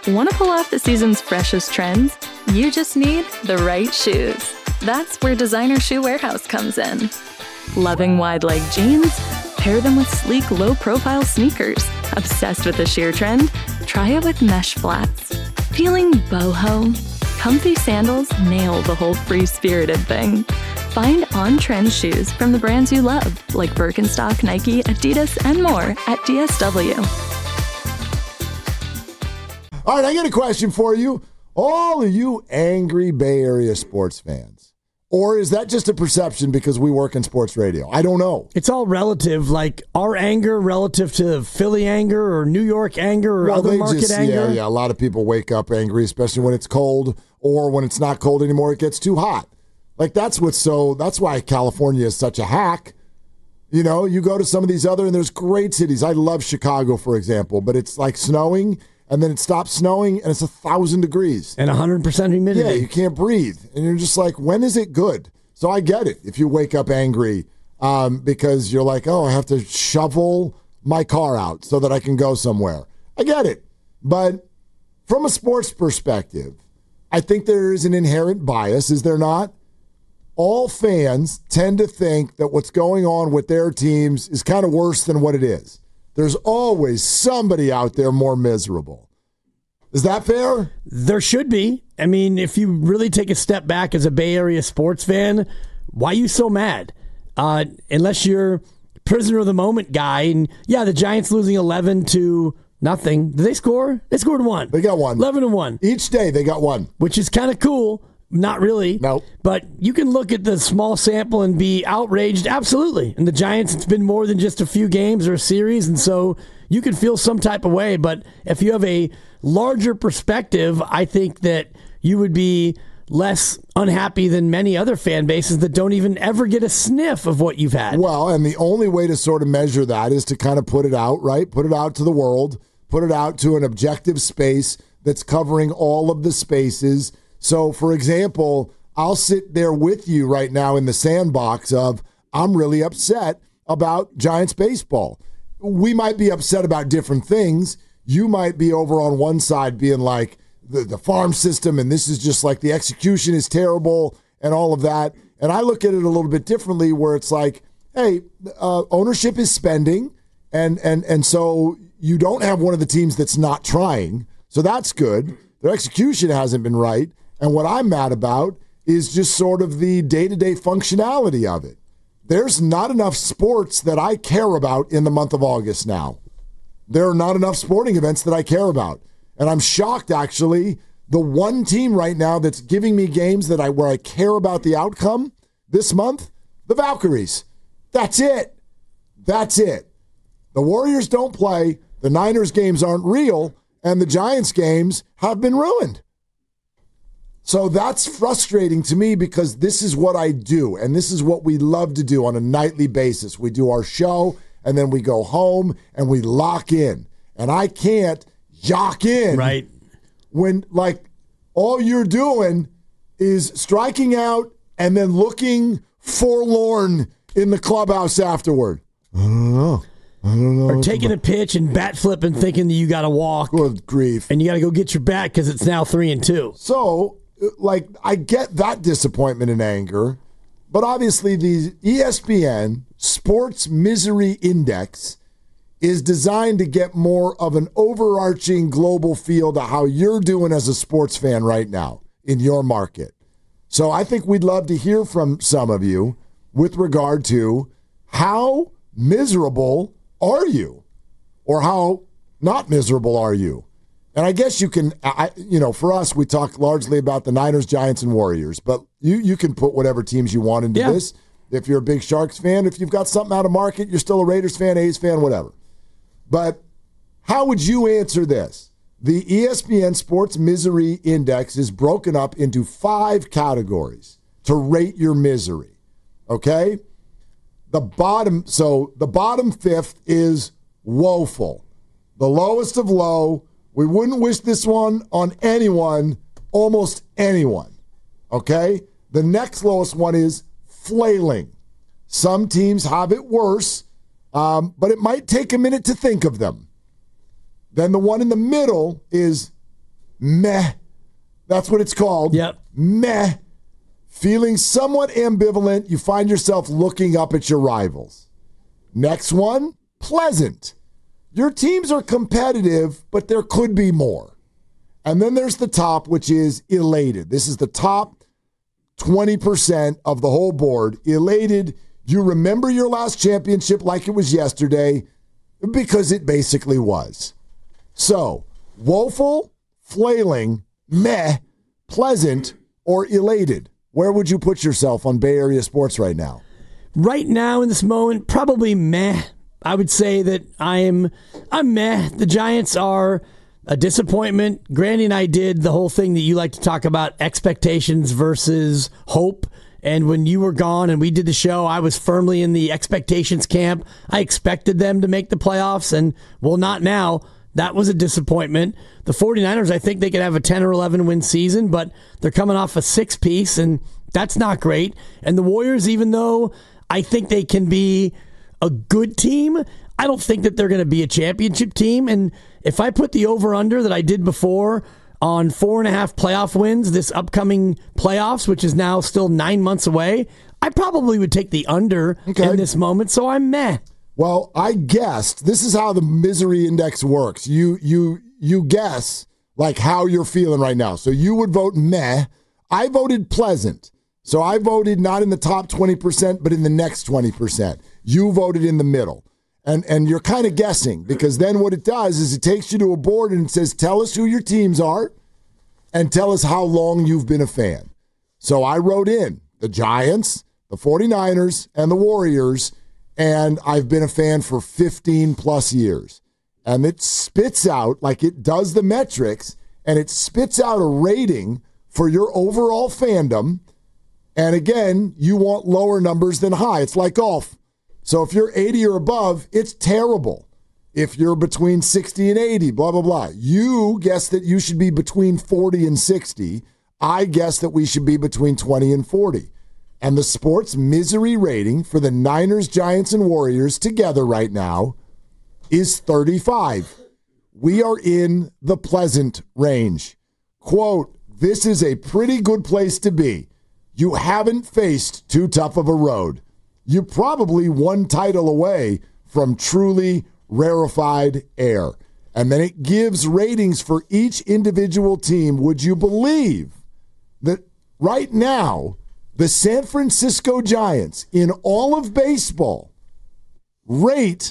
Want to pull off the season's freshest trends? You just need the right shoes. That's where Designer Shoe Warehouse comes in. Loving wide-leg jeans? Pair them with sleek, low-profile sneakers. Obsessed with the sheer trend? Try it with mesh flats. Feeling boho? Comfy sandals nail the whole free-spirited thing. Find on-trend shoes from the brands you love, like Birkenstock, Nike, Adidas, and more at DSW. All right, I got a question for you. All of you angry Bay Area sports fans. Or is that just a perception because we work in sports radio? I don't know. It's all relative, like our anger relative to Philly anger or New York anger or other market anger. Yeah, a lot of people wake up angry, especially when it's cold or when it's not cold anymore, it gets too hot. Like that's why California is such a hack. You know, you go to some of these other, and there's great cities. I love Chicago, for example, but it's like snowing, and then it stops snowing, and it's 1,000 degrees. And 100% humidity. Yeah, you can't breathe. And you're just like, when is it good? So I get it if you wake up angry because you're like, oh, I have to shovel my car out so that I can go somewhere. I get it. But from a sports perspective, I think there is an inherent bias, is there not? All fans tend to think that what's going on with their teams is kind of worse than what it is. There's always somebody out there more miserable. Is that fair? There should be. I mean, if you really take a step back as a Bay Area sports fan, why are you so mad? Unless you're prisoner of the moment guy. And yeah, the Giants losing 11-0. Did they score? They scored one. They got one. 11-1. Each day they got one. Which is kind of cool. Not really. Nope. But you can look at the small sample and be outraged. Absolutely. And the Giants, it's been more than just a few games or a series. And so you can feel some type of way. But if you have a larger perspective, I think that you would be less unhappy than many other fan bases that don't even ever get a sniff of what you've had. Well, and the only way to sort of measure that is to kind of put it out, right? Put it out to the world. Put it out to an objective space that's covering all of the spaces. So, for example, I'll sit there with you right now in the sandbox of I'm really upset about Giants baseball. We might be upset about different things. You might be over on one side being like the farm system and this is just like the execution is terrible and all of that. And I look at it a little bit differently where it's like, hey, ownership is spending and so you don't have one of the teams that's not trying. So that's good. Their execution hasn't been right. And what I'm mad about is just sort of the day-to-day functionality of it. There's not enough sports that I care about in the month of August now. There are not enough sporting events that I care about. And I'm shocked, actually, the one team right now that's giving me games that where I care about the outcome this month, the Valkyries. That's it. That's it. The Warriors don't play, the Niners games aren't real, and the Giants games have been ruined. So that's frustrating to me because this is what I do, and this is what we love to do on a nightly basis. We do our show, and then we go home, and we lock in. And I can't yock in right when, like, all you're doing is striking out and then looking forlorn in the clubhouse afterward. I don't know. Or taking a pitch and bat flipping thinking that you got to walk. Good grief. And you got to go get your bat because it's now 3-2. So, like, I get that disappointment and anger, but obviously the ESPN Sports Misery Index is designed to get more of an overarching global feel to how you're doing as a sports fan right now in your market. So I think we'd love to hear from some of you with regard to how miserable are you or how not miserable are you? And I guess you can, for us, we talk largely about the Niners, Giants, and Warriors, but you can put whatever teams you want into this. If you're a big Sharks fan, if you've got something out of market, you're still a Raiders fan, A's fan, whatever. But how would you answer this? The ESPN Sports Misery Index is broken up into 5 categories to rate your misery, okay? The bottom 5th is woeful. The lowest of low. We wouldn't wish this one on anyone, almost anyone, okay? The next lowest one is flailing. Some teams have it worse, but it might take a minute to think of them. Then the one in the middle is meh. That's what it's called. Yep. Meh. Feeling somewhat ambivalent, you find yourself looking up at your rivals. Next one, pleasant. Your teams are competitive, but there could be more. And then there's the top, which is elated. This is the top 20% of the whole board. Elated, you remember your last championship like it was yesterday, because it basically was. So, woeful, flailing, meh, pleasant, or elated. Where would you put yourself on Bay Area sports right now? Right now, in this moment, probably meh. I would say that I'm meh. The Giants are a disappointment. Grandy and I did the whole thing that you like to talk about, expectations versus hope. And when you were gone and we did the show, I was firmly in the expectations camp. I expected them to make the playoffs, and, well, not now. That was a disappointment. The 49ers, I think they could have a 10 or 11 win season, but they're coming off a 6-piece, and that's not great. And the Warriors, even though I think they can be a good team, I don't think that they're going to be a championship team. And if I put the over-under that I did before on 4.5 playoff wins this upcoming playoffs, which is now still 9 months away, I probably would take the under in this moment, so I'm meh. Well, I guessed this is how the misery index works. You guess like how you're feeling right now. So you would vote meh. I voted pleasant. So I voted not in the top 20%, but in the next 20%. You voted in the middle. And you're kind of guessing, because then what it does is it takes you to a board and it says, tell us who your teams are and tell us how long you've been a fan. So I wrote in the Giants, the 49ers, and the Warriors, and I've been a fan for 15 plus years. And it spits out, like it does the metrics, and it spits out a rating for your overall fandom. And again, you want lower numbers than high. It's like golf. So if you're 80 or above, it's terrible. If you're between 60 and 80, blah, blah, blah. You guess that you should be between 40 and 60. I guess that we should be between 20 and 40. And the sports misery rating for the Niners, Giants, and Warriors together right now is 35. We are in the pleasant range. Quote, this is a pretty good place to be. You haven't faced too tough of a road. You're probably one title away from truly rarefied air. And then it gives ratings for each individual team. Would you believe that right now, the San Francisco Giants, in all of baseball, rate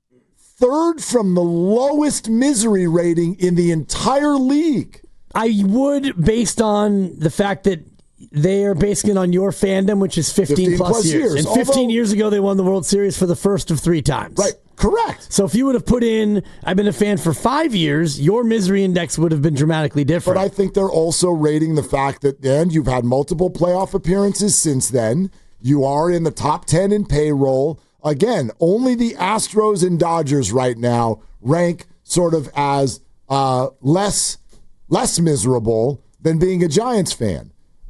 third from the lowest misery rating in the entire league? I would, based on the fact that they are basing it on your fandom, which is 15 plus years. And 15 years ago, they won the World Series for the first of 3 times. Right, correct. So if you would have put in, I've been a fan for 5 years, your misery index would have been dramatically different. But I think they're also rating the fact that, and you've had multiple playoff appearances since then. You are in the top 10 in payroll. Again, only the Astros and Dodgers right now rank sort of as less miserable than being a Giants fan.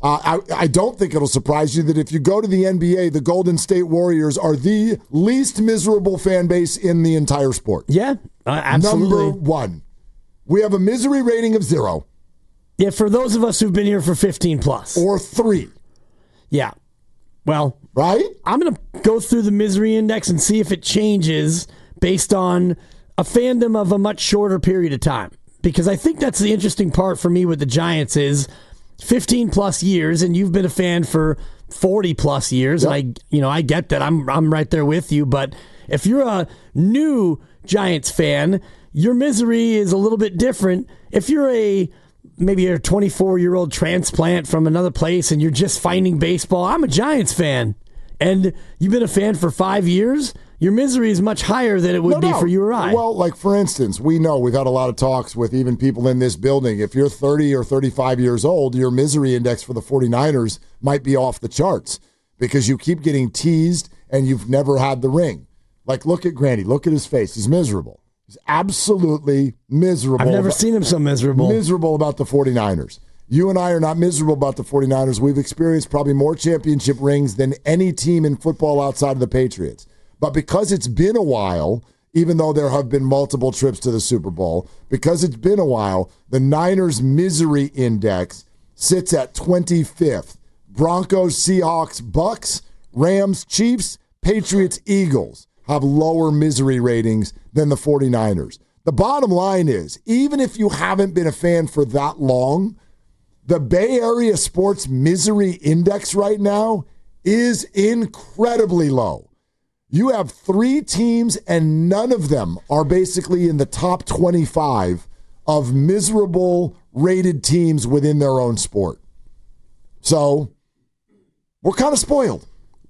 I don't think it'll surprise you that if you go to the NBA, the Golden State Warriors are the least miserable fan base in the entire sport. Yeah, absolutely. Number 1. We have a misery rating of 0. Yeah, for those of us who've been here for 15 plus. Or 3. Yeah. Well, right? I'm going to go through the misery index and see if it changes based on a fandom of a much shorter period of time. Because I think that's the interesting part for me with the Giants is 15 plus years, and you've been a fan for 40 plus years. Yep. And I get that. I'm right there with you. But if you're a new Giants fan, your misery is a little bit different. If you're maybe a 24-year-old transplant from another place and you're just finding baseball, I'm a Giants fan, and you've been a fan for 5 years, your misery is much higher than it would be for you or I. Well, like for instance, we've had a lot of talks with even people in this building. If you're 30 or 35 years old, your misery index for the 49ers might be off the charts because you keep getting teased and you've never had the ring. Like, look at Grandy. Look at his face. He's miserable. He's absolutely miserable. I've never seen him so miserable. Miserable about the 49ers. You and I are not miserable about the 49ers. We've experienced probably more championship rings than any team in football outside of the Patriots. But because it's been a while, even though there have been multiple trips to the Super Bowl. Because it's been a while, the Niners misery index sits at 25th. Broncos, Seahawks, Bucks, Rams, Chiefs, Patriots, Eagles have lower misery ratings than the 49ers. The bottom line is, even if you haven't been a fan for that long, the Bay Area sports misery index right now is incredibly low. You have 3 teams, and none of them are basically in the top 25 of miserable rated teams within their own sport. So we're kind of spoiled.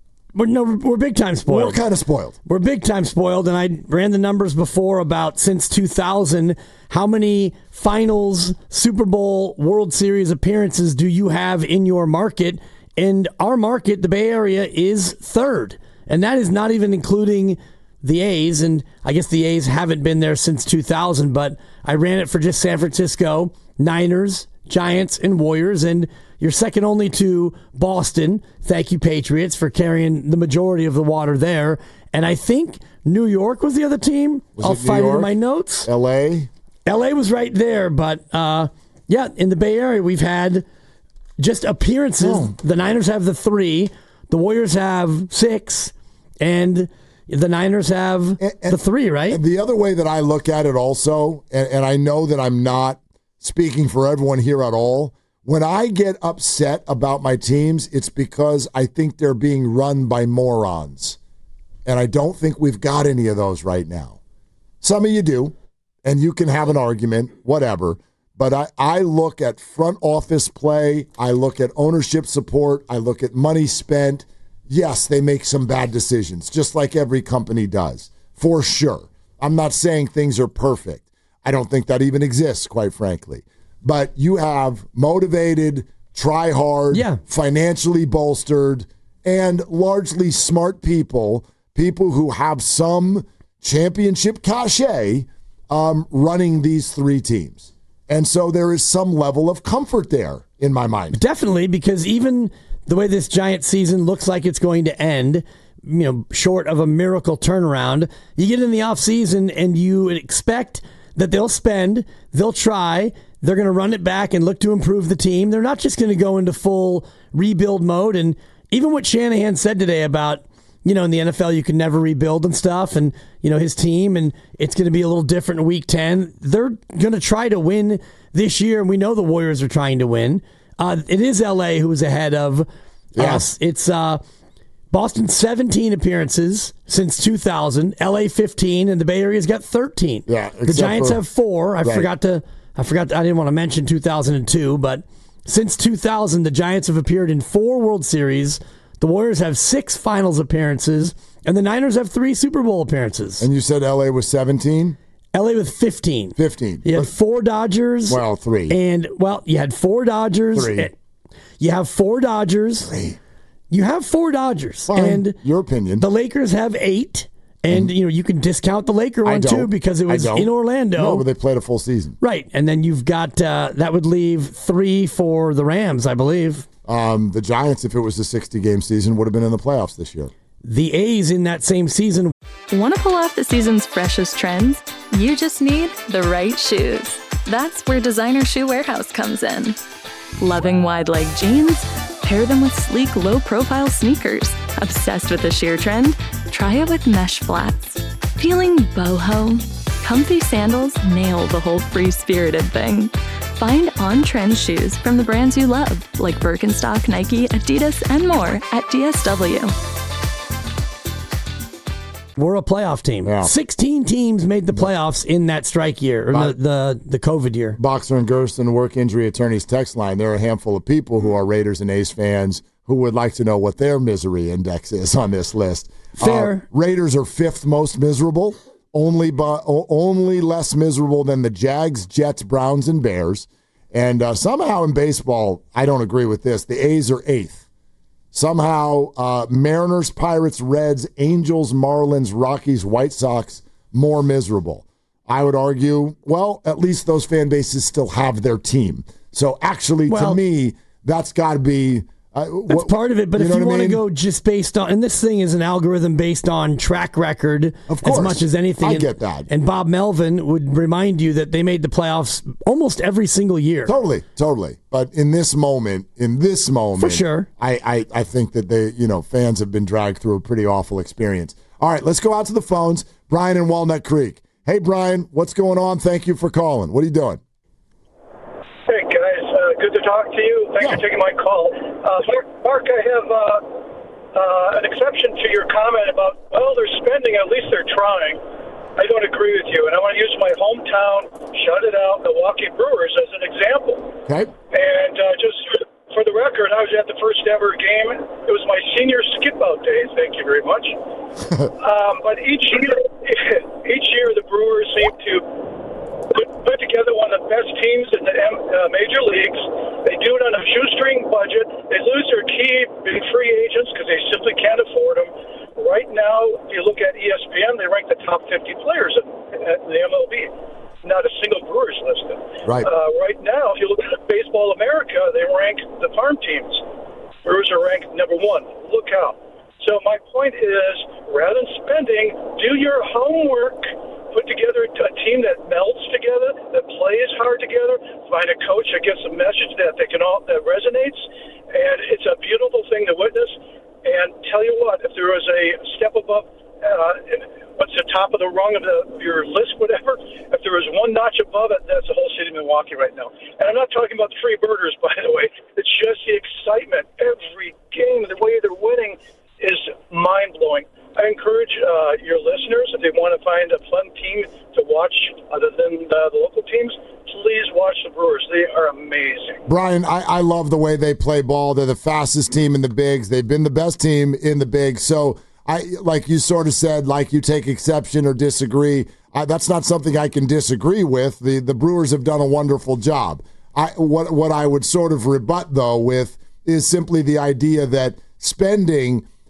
We're big time spoiled. We're kind of spoiled. We're big time spoiled, and I ran the numbers before about since 2000. How many finals, Super Bowl, World Series appearances do you have in your market? And our market, the Bay Area, is third. And that is not even including the A's. And I guess the A's haven't been there since 2000, but I ran it for just San Francisco, Niners, Giants, and Warriors. And you're second only to Boston. Thank you, Patriots, for carrying the majority of the water there. And I think New York was the other team. I'll find it in my notes. L.A.? L.A. was right there. But, yeah, in the Bay Area, we've had just appearances. Oh. The Niners have the 3. The Warriors have 6. And the Niners have the 3, right? The other way that I look at it also, and I know that I'm not speaking for everyone here at all, when I get upset about my teams, it's because I think they're being run by morons. And I don't think we've got any of those right now. Some of you do, and you can have an argument, whatever. But I look at front office play. I look at ownership support. I look at money spent. Yes, they make some bad decisions, just like every company does, for sure. I'm not saying things are perfect. I don't think that even exists, quite frankly. But you have motivated, try hard, financially bolstered, and largely smart people who have some championship cachet running these 3 teams. And so there is some level of comfort there in my mind. Definitely, because even the way this Giant season looks like it's going to end, short of a miracle turnaround, you get in the offseason and you expect that they'll spend, they'll try, they're going to run it back and look to improve the team. They're not just going to go into full rebuild mode. And even what Shanahan said today about, in the NFL, you can never rebuild and stuff, and, his team, and it's going to be a little different in Week 10. They're going to try to win this year, and we know the Warriors are trying to win. It is L.A. who is ahead of us. It's Boston 17 appearances since 2000, L.A. 15, and the Bay Area's got 13. Yeah, the Giants have 4. I forgot. I didn't want to mention 2002, but since 2000, the Giants have appeared in 4 World Series. The Warriors have 6 finals appearances, and the Niners have 3 Super Bowl appearances. And you said L.A. was 17? L.A. with 15. 15. You had 4 Dodgers. Well, 3. And, you had 4 Dodgers. 3. You have 4 Dodgers. 3. You have 4 Dodgers. Fine. And your opinion. The Lakers have 8. And, you can discount the Laker one, too, because it was in Orlando. No, but they played a full season. Right. And then you've got, that would leave 3 for the Rams, I believe. The Giants, if it was a 60-game season, would have been in the playoffs this year. The A's in that same season. Want to pull off the season's freshest trends? You just need the right shoes. That's where Designer Shoe Warehouse comes in. Loving wide leg jeans? Pair them with sleek, low-profile sneakers. Obsessed with the sheer trend? Try it with mesh flats. Feeling boho? Comfy sandals nail the whole free-spirited thing. Find on-trend shoes from the brands you love, like Birkenstock, Nike, Adidas, and more at DSW. We're a playoff team. Yeah. 16 teams made the playoffs in that strike year, or the COVID year. Boxer and Gersten Work Injury Attorneys text line. There are a handful of people who are Raiders and A's fans who would like to know what their misery index is on this list. Fair. Raiders are 5th most miserable, only less miserable than the Jags, Jets, Browns, and Bears. And somehow in baseball, I don't agree with this. The A's are 8th. Somehow, Mariners, Pirates, Reds, Angels, Marlins, Rockies, White Sox, more miserable. I would argue, well, at least those fan bases still have their team. So actually, to me, that's got to be That's part of it, but if you want to go just based on, and this thing is an algorithm based on track record as much as anything. I get that. And Bob Melvin would remind you that they made the playoffs almost every single year. Totally. But in this moment, for sure, I think that they, fans have been dragged through a pretty awful experience. All right, let's go out to the phones. Brian in Walnut Creek. Hey, Brian, what's going on? Thank you for calling. What are you doing? Hey, guys. Good to talk to you. Thanks for taking my call. Mark, I have an exception to your comment about, they're spending, at least they're trying. I don't agree with you, and I want to use my hometown, shut it out, Milwaukee Brewers as an example. Okay. And just for the record, I was at the first ever game. It was my senior skip-out day. Thank you very much. But each year the Brewers seem to put together one of the best teams in the major leagues. They do it on a shoestring budget. They lose their key big free agents because they simply can't afford them. Right now, if you look at ESPN, they rank the top 50 players at the MLB. Not a single Brewers listed. Right. Right now, if you look at Baseball America, they rank the farm teams. Brewers are ranked number 1. Look out. So my point is, rather than spending, do your homework. Put together a team that melds together, that plays hard together. Find a coach that gets a message that that resonates, and it's a beautiful thing to witness. And tell you what, if there was a step above, what's the top of the rung of your list, whatever, if there was one notch above it, that's the whole city of Milwaukee right now. And I'm not talking about the free burgers, by the way. It's just the excitement. Every game, the way they're winning is mind-blowing. I encourage your listeners, if they want to find a fun team to watch other than the local teams, please watch the Brewers. They are amazing. Brian, I love the way they play ball. They're the fastest team in the bigs. They've been the best team in the bigs. So, like you sort of said, like you take exception or disagree. That's not something I can disagree with. The Brewers have done a wonderful job. What I would sort of rebut, though, with is simply the idea that spending –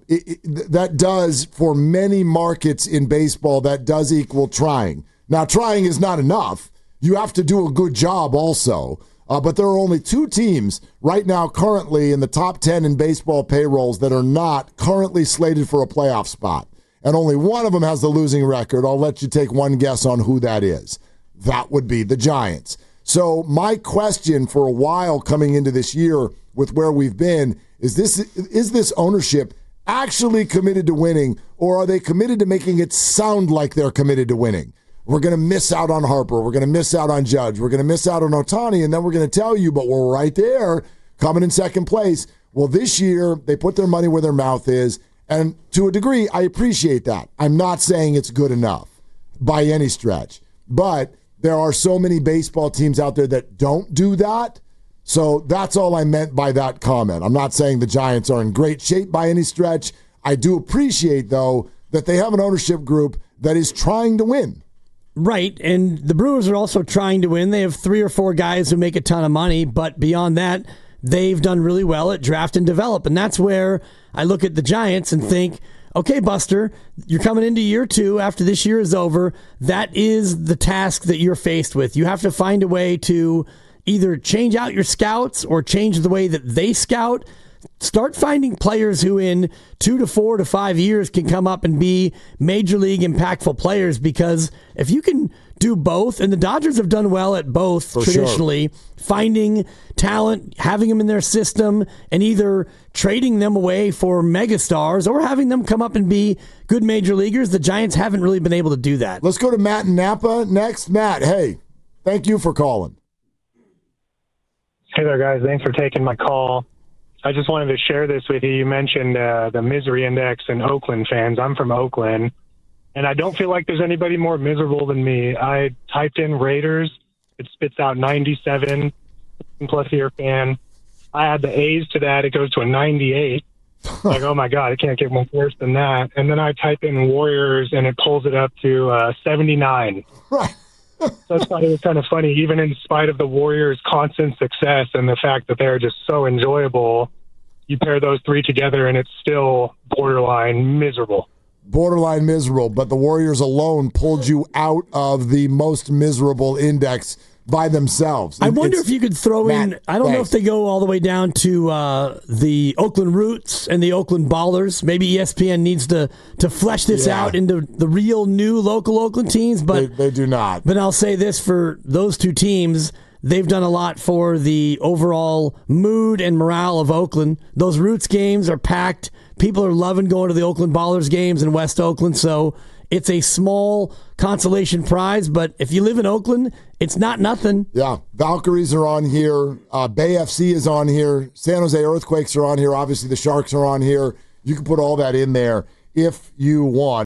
that does, for many markets in baseball, that does equal trying. Now, trying is not enough. You have to do a good job also. But there are only 2 teams right now currently in the top 10 in baseball payrolls that are not currently slated for a playoff spot. And only one of them has the losing record. I'll let you take one guess on who that is. That would be the Giants. So my question for a while coming into this year with where we've been is this ownership actually committed to winning, or are they committed to making it sound like they're committed to winning? We're going to miss out on Harper. We're going to miss out on Judge. We're going to miss out on Ohtani, and then we're going to tell you, but we're right there coming in second place. Well, this year, they put their money where their mouth is, and to a degree, I appreciate that. I'm not saying it's good enough by any stretch, but there are so many baseball teams out there that don't do that. So that's all I meant by that comment. I'm not saying the Giants are in great shape by any stretch. I do appreciate, though, that they have an ownership group that is trying to win. Right, and the Brewers are also trying to win. They have 3 or 4 guys who make a ton of money, but beyond that, they've done really well at draft and develop. And that's where I look at the Giants and think, okay, Buster, you're coming into year 2 after this year is over. That is the task that you're faced with. You have to find a way to either change out your scouts or change the way that they scout. Start finding players who in 2 to 4 to 5 years can come up and be major league impactful players, because if you can do both, and the Dodgers have done well at both for traditionally, sure. Finding talent, having them in their system, and either trading them away for megastars or having them come up and be good major leaguers, the Giants haven't really been able to do that. Let's go to Matt in Napa next. Matt, hey, thank you for calling. Hey there, guys. Thanks for taking my call. I just wanted to share this with you. You mentioned the misery index and Oakland fans. I'm from Oakland, and I don't feel like there's anybody more miserable than me. I typed in Raiders. It spits out 97, plus year fan. I add the A's to that. It goes to a 98. Like, oh, my God, it can't get much worse than that. And then I type in Warriors, and it pulls it up to 79. Right. So I thought it was kind of funny, even in spite of the Warriors' constant success and the fact that they're just so enjoyable, you pair those 3 together and it's still borderline miserable. Borderline miserable, but the Warriors alone pulled you out of the most miserable index by themselves. I wonder if you could throw in, I don't know if they go all the way down to the Oakland Roots and the Oakland Ballers. Maybe ESPN needs to flesh this out into the real new local Oakland teams, but they do not. But I'll say this for those two teams, they've done a lot for the overall mood and morale of Oakland. Those Roots games are packed. People are loving going to the Oakland Ballers games in West Oakland, so it's a small consolation prize, but if you live in Oakland, it's not nothing. Yeah, Valkyries are on here. Bay FC is on here. San Jose Earthquakes are on here. Obviously, the Sharks are on here. You can put all that in there if you want.